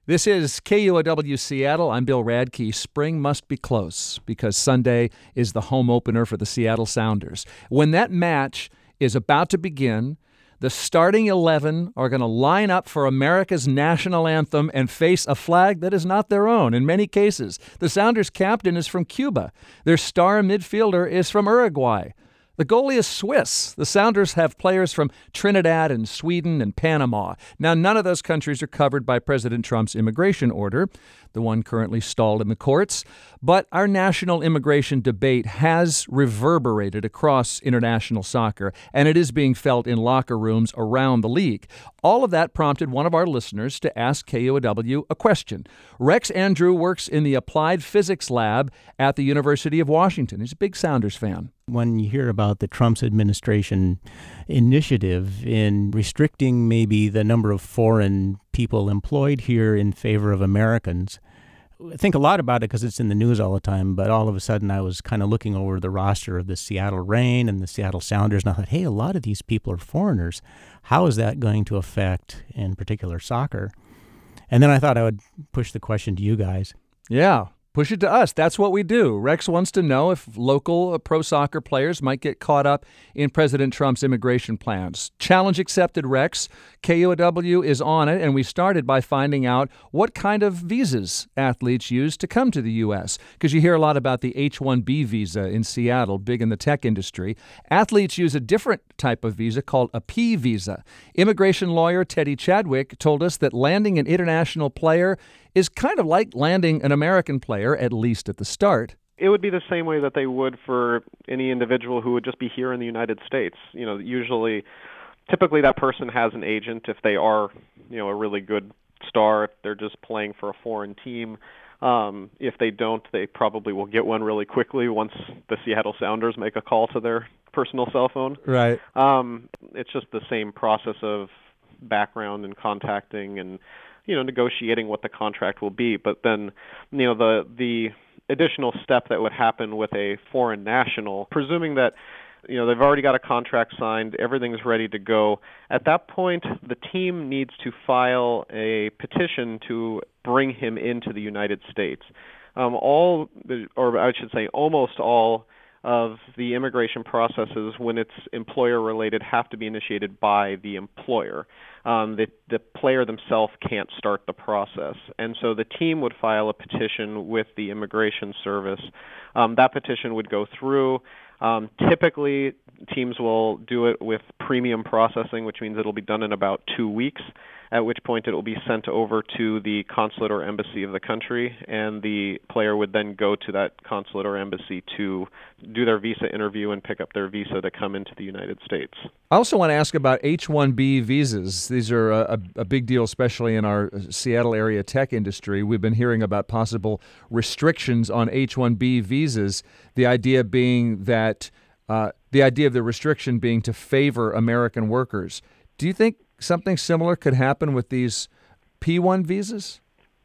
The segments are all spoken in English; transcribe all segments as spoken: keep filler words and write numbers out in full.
This is K U O W Seattle. I'm Bill Radke. Spring must be close because Sunday is the home opener for the Seattle Sounders. When that match is about to begin, the starting eleven are going to line up for America's national anthem and face a flag that is not their own in many cases. The Sounders' captain is from Cuba. Their star midfielder is from Uruguay. The goalie is Swiss. The Sounders have players from Trinidad and Sweden and Panama. Now, none of those countries are covered by President Trump's immigration order, the one currently stalled in the courts. But our national immigration debate has reverberated across international soccer, and it is being felt in locker rooms around the league. All of that prompted one of our listeners to ask K U O W a question. Rex Andrew works in the Applied Physics Lab at the University of Washington. He's a big Sounders fan. When you hear about the Trump's administration initiative in restricting maybe the number of foreign people employed here in favor of Americans, I think a lot about it because it's in the news all the time, but all of a sudden I was kind of looking over the roster of the Seattle Reign and the Seattle Sounders, and I thought, hey, a lot of these people are foreigners. How is that going to affect, in particular, soccer? And then I thought I would push the question to you guys. Yeah. Push it to us. That's what we do. Rex wants to know if local pro soccer players might get caught up in President Trump's immigration plans. Challenge accepted, Rex. K U O W is on it, and we started by finding out what kind of visas athletes use to come to the U S, because you hear a lot about the H one B visa in Seattle, big in the tech industry. Athletes use a different type of visa called a P visa. Immigration lawyer Teddy Chadwick told us that landing an international player is kind of like landing an American player, at least at the start. It would be the same way that they would for any individual who would just be here in the United States. You know, usually, typically that person has an agent if they are, you know, a really good star, if they're just playing for a foreign team. Um, if they don't, they probably will get one really quickly once the Seattle Sounders make a call to their personal cell phone. Right. Um, it's just the same process of background and contacting and you know, negotiating what the contract will be. But then, you know, the the additional step that would happen with a foreign national, presuming that, you know, they've already got a contract signed, everything's ready to go. At that point, the team needs to file a petition to bring him into the United States. Um, all, or I should say almost all, of the immigration processes, when it's employer-related, have to be initiated by the employer. Um, the, the player themselves can't start the process. And so the team would file a petition with the Immigration Service. Um, that petition would go through. Um, typically, teams will do it with premium processing, which means it'll be done in about two weeks, at which point it will be sent over to the consulate or embassy of the country, and the player would then go to that consulate or embassy to do their visa interview and pick up their visa to come into the United States. I also want to ask about H one B visas. These are a, a big deal, especially in our Seattle area tech industry. We've been hearing about possible restrictions on H one B visas, the idea being that uh, the idea of the restriction being to favor American workers. Do you think something similar could happen with these P one visas?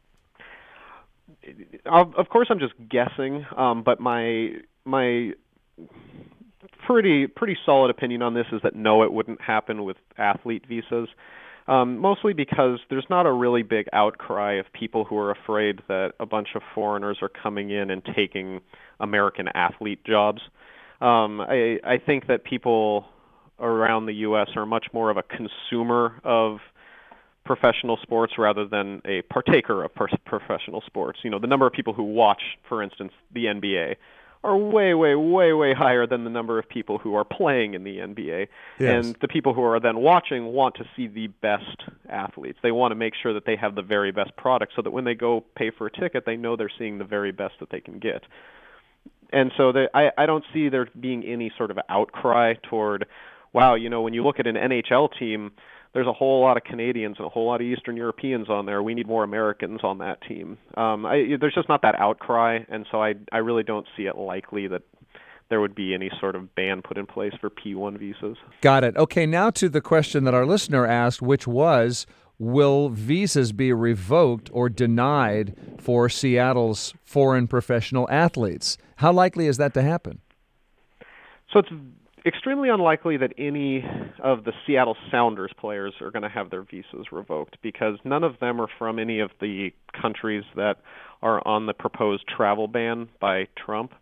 Of course, I'm just guessing, um, but my my pretty pretty solid opinion on this is that no, it wouldn't happen with athlete visas. Um, mostly because there's not a really big outcry of people who are afraid that a bunch of foreigners are coming in and taking American athlete jobs. Um, I, I think that people around the U S are much more of a consumer of professional sports rather than a partaker of per- professional sports. You know, the number of people who watch, for instance, the N B A are way, way, way, way higher than the number of people who are playing in the N B A. Yes. And the people who are then watching want to see the best athletes. They want to make sure that they have the very best product so that when they go pay for a ticket, they know they're seeing the very best that they can get. And so they, I, I don't see there being any sort of outcry toward, wow, you know, when you look at an N H L team, there's a whole lot of Canadians and a whole lot of Eastern Europeans on there. We need more Americans on that team. Um, I, there's just not that outcry, and so I, I really don't see it likely that there would be any sort of ban put in place for P one visas. Got it. Okay, now to the question that our listener asked, which was, will visas be revoked or denied for Seattle's foreign professional athletes? How likely is that to happen? So it's extremely unlikely that any of the Seattle Sounders players are going to have their visas revoked because none of them are from any of the countries that are on the proposed travel ban by Trump.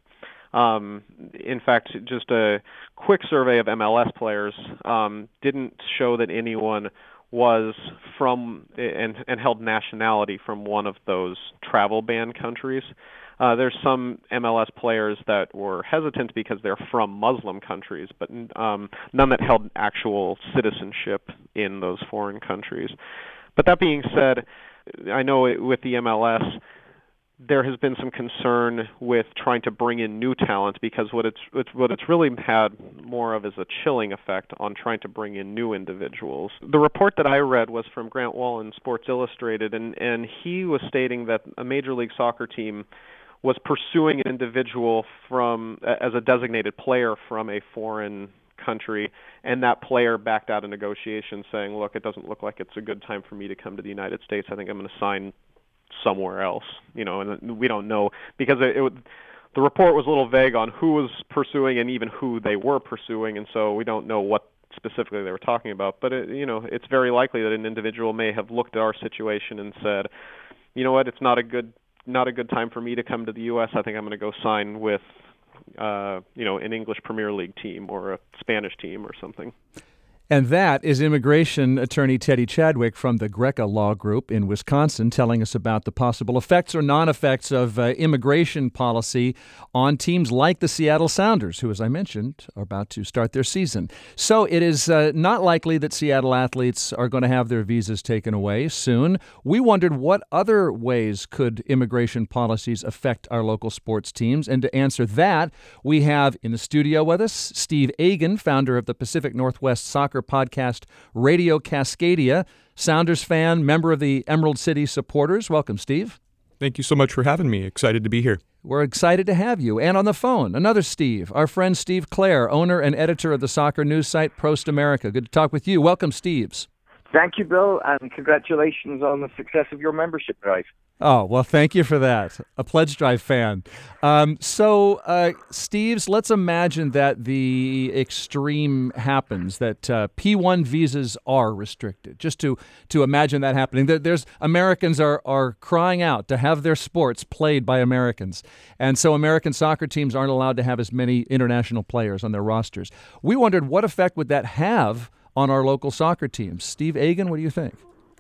Um, in fact, just a quick survey of M L S players um, didn't show that anyone was from and, and held nationality from one of those travel ban countries. Uh, there's some M L S players that were hesitant because they're from Muslim countries, but um, none that held actual citizenship in those foreign countries. But that being said, I know it, with the M L S, there has been some concern with trying to bring in new talent because what it's, it's what it's really had more of is a chilling effect on trying to bring in new individuals. The report that I read was from Grant Wall in Sports Illustrated, and, and he was stating that a Major League Soccer team was pursuing an individual from as a designated player from a foreign country, and that player backed out of negotiations saying, look, it doesn't look like it's a good time for me to come to the United States. I think I'm going to sign somewhere else, you know, and we don't know because it, it the report was a little vague on who was pursuing and even who they were pursuing, and so we don't know what specifically they were talking about. But it, you know, it's very likely that an individual may have looked at our situation and said, you know what, it's not a good not a good time for me to come to the U S. I think I'm going to go sign with, uh, you know, an English Premier League team or a Spanish team or something. And that is immigration attorney Teddy Chadwick from the Greca Law Group in Wisconsin telling us about the possible effects or non-effects of uh, immigration policy on teams like the Seattle Sounders, who, as I mentioned, are about to start their season. So it is uh, not likely that Seattle athletes are going to have their visas taken away soon. We wondered what other ways could immigration policies affect our local sports teams. And to answer that, we have in the studio with us Steve Agan, founder of the Pacific Northwest Soccer podcast Radio Cascadia, Sounders fan, member of the Emerald City Supporters. Welcome, Steve. Thank you so much for having me. Excited to be here. We're excited to have you. And on the phone, another Steve, our friend Steve Clare, owner and editor of the soccer news site Prost America. Good to talk with you. Welcome, Steves. Thank you, Bill, and congratulations on the success of your membership drive. Oh, well, thank you for that. A Pledge Drive fan. Um, so, uh, Steves, let's imagine that the extreme happens, that uh, P one visas are restricted. Just to, to imagine that happening. There, there's Americans are, are crying out to have their sports played by Americans. And so American soccer teams aren't allowed to have as many international players on their rosters. We wondered what effect would that have on our local soccer teams. Steve Agan, what do you think?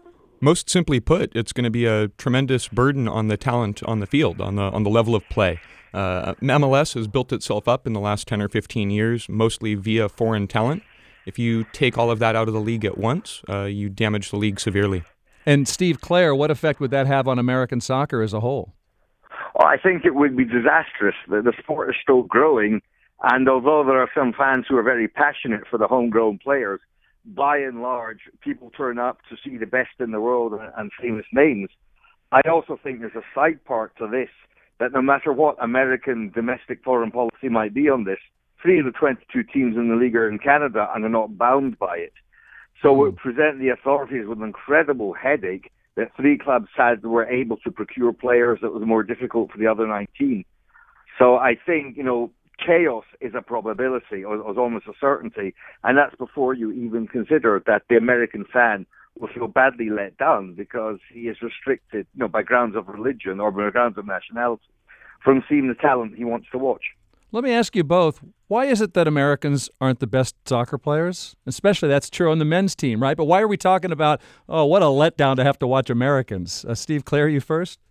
Most simply put, it's going to be a tremendous burden on the talent on the field, on the on the level of play. Uh, M L S has built itself up in the last ten or fifteen years, mostly via foreign talent. If you take all of that out of the league at once, uh, you damage the league severely. And Steve Clare, what effect would that have on American soccer as a whole? Well, I think it would be disastrous. The, the sport is still growing, and although there are some fans who are very passionate for the homegrown players, by and large, people turn up to see the best in the world and, and famous names. I also think there's a side part to this, that no matter what American domestic foreign policy might be on this, three of the twenty-two teams in the league are in Canada and are not bound by it. So it would present the authorities with an incredible headache that three clubs had were able to procure players that was more difficult for the other nineteen. So I think, you know, chaos is a probability, or, or almost a certainty, and that's before you even consider that the American fan will feel badly let down because he is restricted, you know, by grounds of religion or by grounds of nationality from seeing the talent he wants to watch. Let me ask you both, why is it that Americans aren't the best soccer players? Especially that's true on the men's team, right? But why are we talking about, oh, what a letdown to have to watch Americans? Uh, Steve Clare, you first?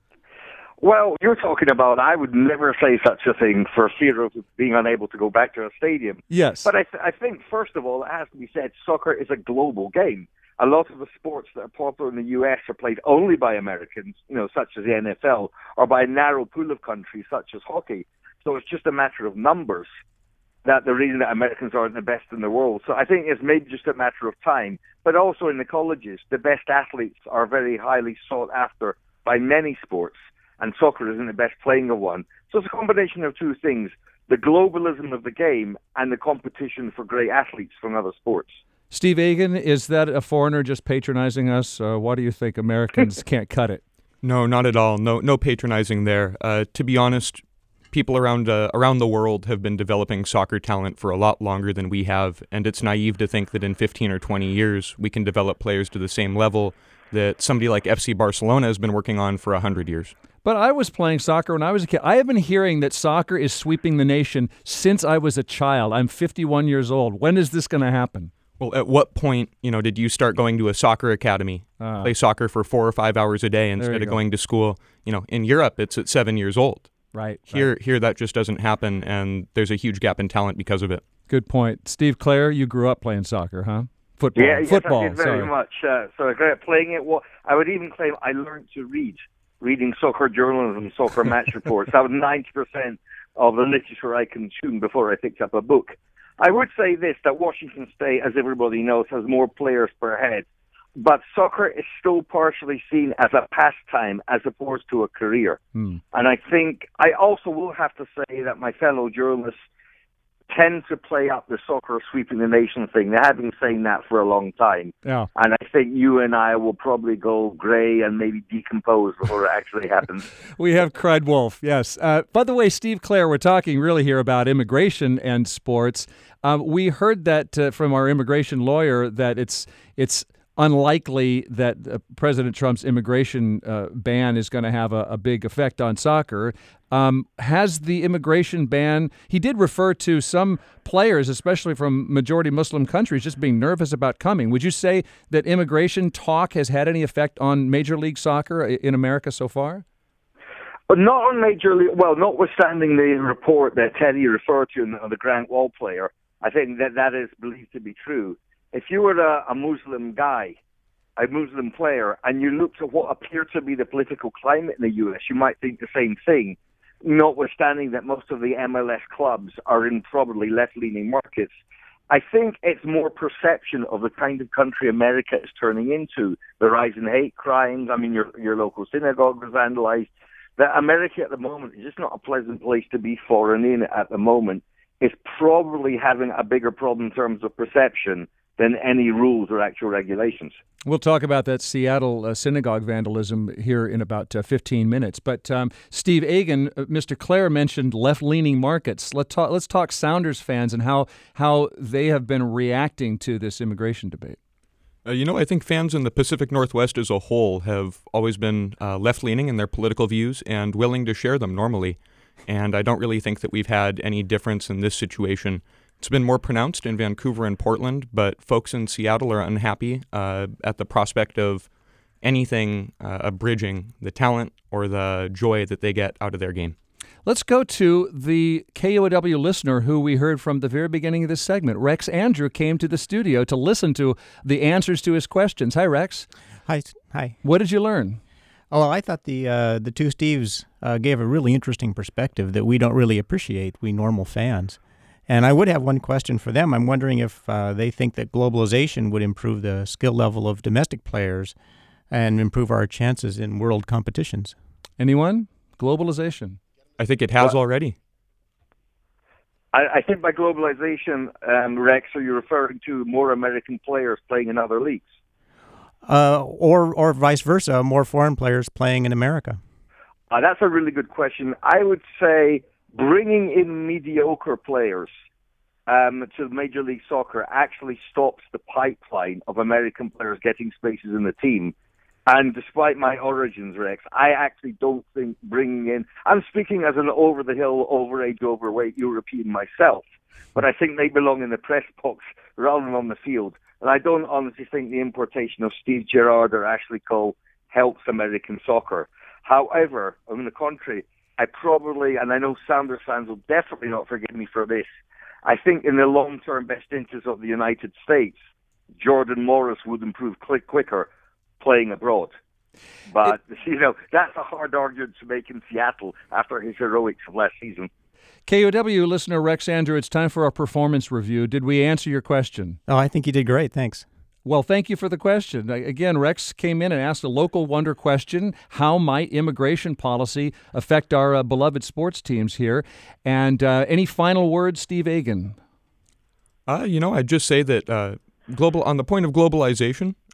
Well, you're talking about, I would never say such a thing for fear of being unable to go back to a stadium. Yes. But I, th- I think, first of all, it has to be said, soccer is a global game. A lot of the sports that are popular in the U S are played only by Americans, you know, such as the N F L, or by a narrow pool of countries, such as hockey. So it's just a matter of numbers that the reason that Americans aren't the best in the world. So I think it's maybe just a matter of time. But also in the colleges, the best athletes are very highly sought after by many sports, and soccer isn't the best playing of one. So it's a combination of two things, the globalism of the game and the competition for great athletes from other sports. Steve Agan, is that a foreigner just patronizing us? Uh, why do you think Americans can't cut it? No, not at all. No, no patronizing there. Uh, to be honest, people around uh, around the world have been developing soccer talent for a lot longer than we have, and it's naive to think that in fifteen or twenty years we can develop players to the same level that somebody like F C Barcelona has been working on for one hundred years. But I was playing soccer when I was a kid. I have been hearing that soccer is sweeping the nation since I was a child. I'm fifty-one years old. When is this going to happen? Well, at what point, you know, did you start going to a soccer academy, uh, play soccer for four or five hours a day instead of go. going to school? You know, in Europe, it's at seven years old. Right. Here, right. here, that just doesn't happen, and there's a huge gap in talent because of it. Good point. Steve Clare, you grew up playing soccer, huh? Football. Yeah, yes, Football, I did very sorry. much. Uh, so I grew up playing it. Well, I would even claim I learned to read, reading soccer journalism, soccer match reports. That was ninety percent of the literature I consumed before I picked up a book. I would say this, that Washington State, as everybody knows, has more players per head. But soccer is still partially seen as a pastime as opposed to a career. Hmm. And I think I also will have to say that my fellow journalists tend to play up the soccer sweeping the nation thing. They have been saying that for a long time. Yeah. And I think you and I will probably go gray and maybe decompose before it actually happens. We have cried wolf, yes. Uh, by the way, Steve Clare, we're talking really here about immigration and sports. Um, we heard that uh, from our immigration lawyer that it's it's unlikely that uh, President Trump's immigration uh, ban is going to have a, a big effect on soccer. Um, has the immigration ban, he did refer to some players, especially from majority Muslim countries, just being nervous about coming. Would you say that immigration talk has had any effect on Major League Soccer in America so far? But not on Major League, well, notwithstanding the report that Teddy referred to on the Grant Wall player, I think that that is believed to be true. If you were a, a Muslim guy, a Muslim player, and you looked at what appeared to be the political climate in the U S, you might think the same thing, notwithstanding that most of the M L S clubs are in probably left-leaning markets. I think it's more perception of the kind of country America is turning into, the rise in hate crimes. I mean, your your local synagogue was vandalized. That America at the moment is just not a pleasant place to be foreign in at the moment. It's probably having a bigger problem in terms of perception than any rules or actual regulations. We'll talk about that Seattle uh, synagogue vandalism here in about uh, fifteen minutes. But um, Steve Agan, uh, Mister Clare mentioned left-leaning markets. Let's talk, let's talk Sounders fans and how, how they have been reacting to this immigration debate. Uh, you know, I think fans in the Pacific Northwest as a whole have always been uh, left-leaning in their political views and willing to share them normally. And I don't really think that we've had any difference in this situation. It's been more pronounced in Vancouver and Portland, but folks in Seattle are unhappy uh, at the prospect of anything uh, abridging the talent or the joy that they get out of their game. Let's go to the K U O W listener who we heard from the very beginning of this segment. Rex Andrew came to the studio to listen to the answers to his questions. Hi, Rex. Hi. Hi. What did you learn? Oh, well, I thought the uh, the two Steves uh, gave a really interesting perspective that we don't really appreciate, we normal fans. And I would have one question for them. I'm wondering if uh, they think that globalization would improve the skill level of domestic players and improve our chances in world competitions. Anyone? Globalization. I think it has well, already. I, I think by globalization, um, Rex, are you referring to more American players playing in other leagues? Uh, or, or vice versa, more foreign players playing in America? Uh, that's a really good question. I would say bringing in mediocre players um, to Major League Soccer actually stops the pipeline of American players getting spaces in the team. And despite my origins, Rex, I actually don't think bringing in... I'm speaking as an over-the-hill, overage, overweight European myself, but I think they belong in the press box rather than on the field. And I don't honestly think the importation of Steve Gerrard or Ashley Cole helps American soccer. However, on the contrary, I probably, and I know Sounders fans will definitely not forgive me for this, I think in the long-term best interest of the United States, Jordan Morris would improve quick, quicker playing abroad. But, it, you know, that's a hard argument to make in Seattle after his heroics of last season. K U O W listener Rex Andrew, it's time for our performance review. Did we answer your question? Oh, I think you did great. Thanks. Well, thank you for the question. Again, Rex came in and asked a local wonder question. How might immigration policy affect our uh, beloved sports teams here? And uh, any final words, Steve Agan? Uh, you know, I'd just say that uh, global on the point of globalization,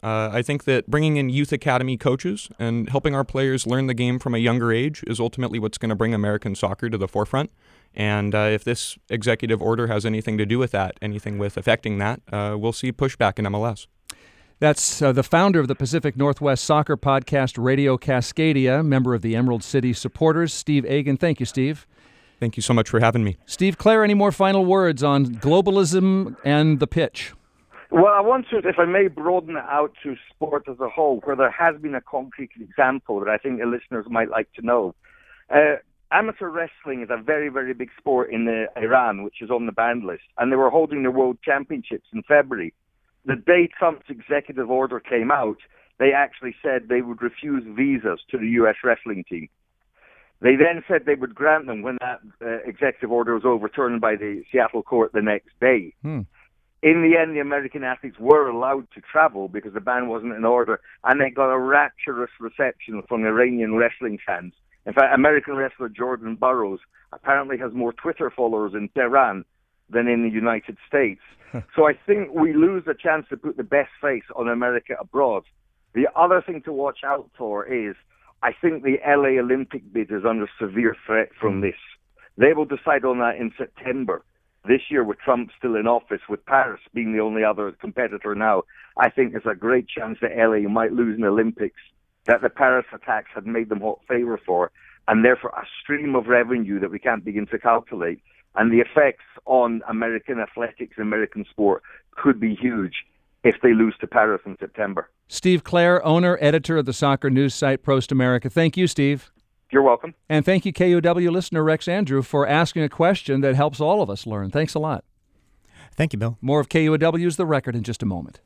Uh, I think that bringing in youth academy coaches and helping our players learn the game from a younger age is ultimately what's going to bring American soccer to the forefront. And uh, if this executive order has anything to do with that, anything with affecting that, uh, we'll see pushback in M L S. That's uh, the founder of the Pacific Northwest Soccer Podcast, Radio Cascadia, member of the Emerald City Supporters, Steve Agan. Thank you, Steve. Thank you so much for having me. Steve Clair, any more final words on globalism and the pitch? Well, I want to, if I may, broaden it out to sport as a whole, where there has been a concrete example that I think the listeners might like to know. Uh, Amateur wrestling is a very, very big sport in uh, Iran, which is on the banned list, and they were holding the World Championships in February. The day Trump's executive order came out, they actually said they would refuse visas to the U S wrestling team. They then said they would grant them when that uh, executive order was overturned by the Seattle court the next day. Hmm. In the end, the American athletes were allowed to travel because the ban wasn't in order, and they got a rapturous reception from Iranian wrestling fans. In fact, American wrestler Jordan Burroughs apparently has more Twitter followers in Tehran than in the United States. So I think we lose a chance to put the best face on America abroad. The other thing to watch out for is I think the L A Olympic bid is under severe threat from this. They will decide on that in September. This year, with Trump still in office, with Paris being the only other competitor now, I think there's a great chance that L A might lose in the Olympics, that the Paris attacks had made them hot favor for, and therefore a stream of revenue that we can't begin to calculate. And the effects on American athletics, American sport, could be huge if they lose to Paris in September. Steve Clair, owner, editor of the soccer news site Prost America. Thank you, Steve. You're welcome. And thank you, K U W listener Rex Andrew, for asking a question that helps all of us learn. Thanks a lot. Thank you, Bill. More of K U W's The Record in just a moment.